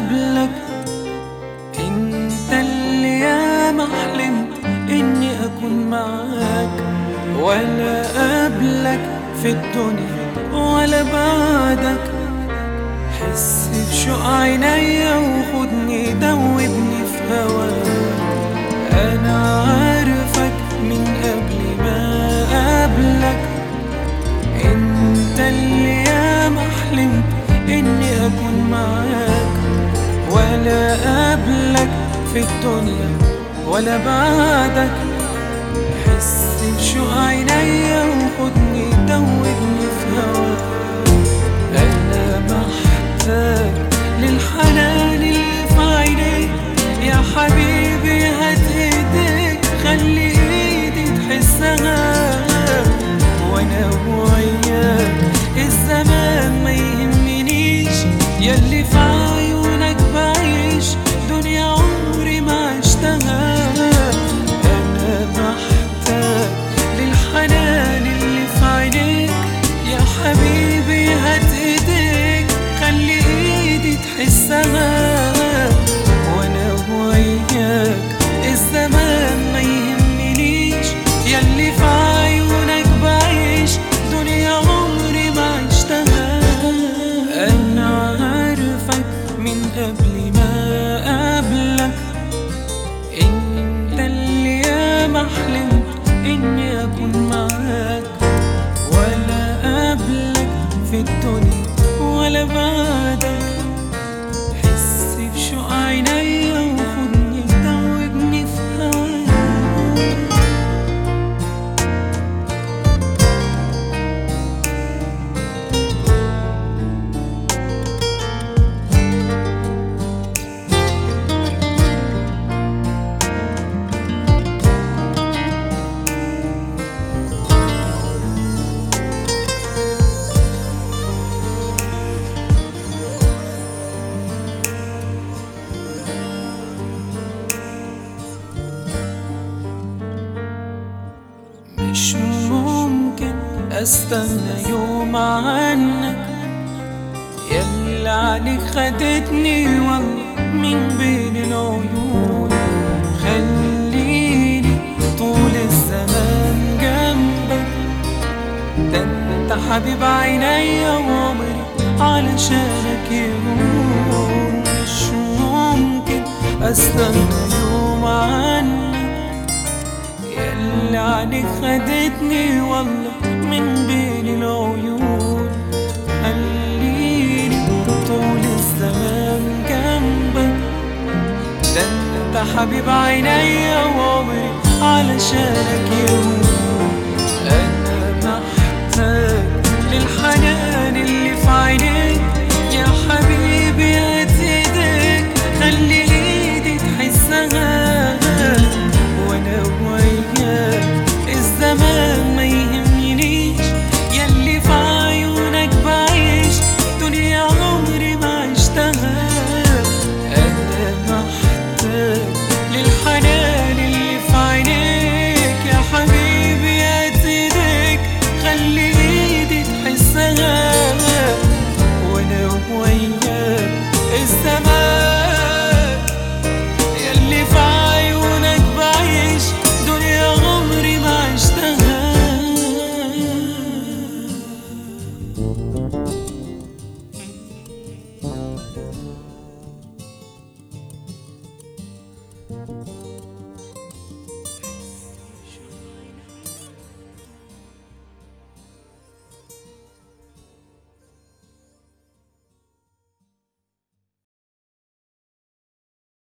أقابلك، انت اللي ياما حلمت اني اكون معاك، ولا قبلك في الدنيا ولا بعدك. حس بشوق عينيا وخدني دوبني في هواك. انا عارفك من قبل ما اقابلك، انت اللي ياما حلمت اني اكون معاك، ولا قبلك في الدنيا ولا بعدك. حس بشوق عينيا وخدني دوبني في هواك. انا محتاج للحنان اللي في عينيك يا حبيبي، هات ايديك خلي ايدي تحسها، وانا وياك الزمان ما يهمنيش، ياللي في عيونك بعيش دنيا عمري ما عشتها. انا محتاج للحنان اللي في عينيك يا حبيبي، هات ايديك خلي ايدي تحسها، وانا وياك الزمان ما يهمنيش، ياللي في عيونك بعيش دنيا عمري ما عشتها. انا عارفك من قبل ما اقابلك، انت اللي ياما حلمت اني اكون معاك، ولا قبلك في الدنيا ولا بعدك. حس بشوق عينيا وخدني دوبني في هواك. مش ممكن استنى يوم عنك، ياللي عليك خدتني والله من بين العيون. خليني طول الزمان جنبك، ده انت حبيب عينيا وعمري علشانك يهون. مش ممكن استنى يوم عنك، ياللي عليك خدتني والله من بين العيون. خليني طول الزمان جنبك، ده انت حبيب عينيا وعمري علشانك يهون.